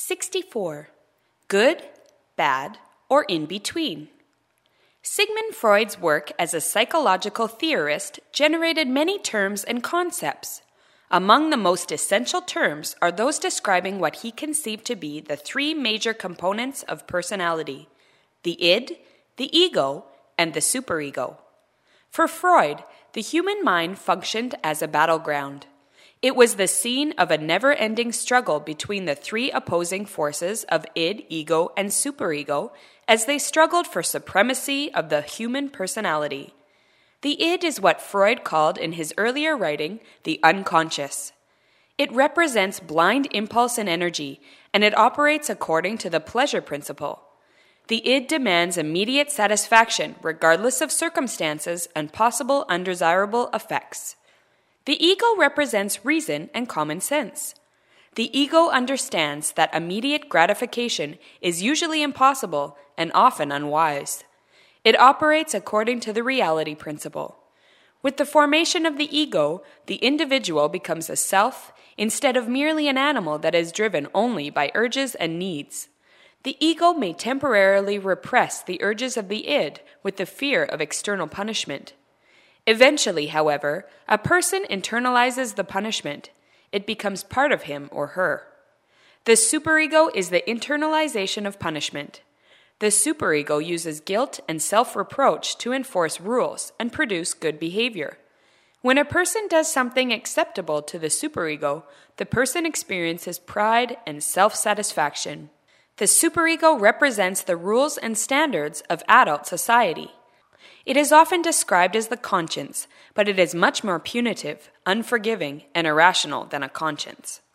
64. Good, bad, or in between. Sigmund Freud's work as a psychological theorist generated many terms and concepts. Among the most essential terms are those describing what he conceived to be the three major components of personality: the id, the ego, and the superego. For Freud, the human mind functioned as a battleground. It was the scene of a never-ending struggle between the three opposing forces of id, ego, and superego as they struggled for supremacy of the human personality. The id is what Freud called in his earlier writing the unconscious. It represents blind impulse and energy, and it operates according to the pleasure principle. The id demands immediate satisfaction regardless of circumstances and possible undesirable effects. The ego represents reason and common sense. The ego understands that immediate gratification is usually impossible and often unwise. It operates according to the reality principle. With the formation of the ego, the individual becomes a self instead of merely an animal that is driven only by urges and needs. The ego may temporarily repress the urges of the id with the fear of external punishment. Eventually, however, a person internalizes the punishment. It becomes part of him or her. The superego is the internalization of punishment. The superego uses guilt and self-reproach to enforce rules and produce good behavior. When a person does something acceptable to the superego, the person experiences pride and self-satisfaction. The superego represents the rules and standards of adult society. It is often described as the conscience, but it is much more punitive, unforgiving, and irrational than a conscience.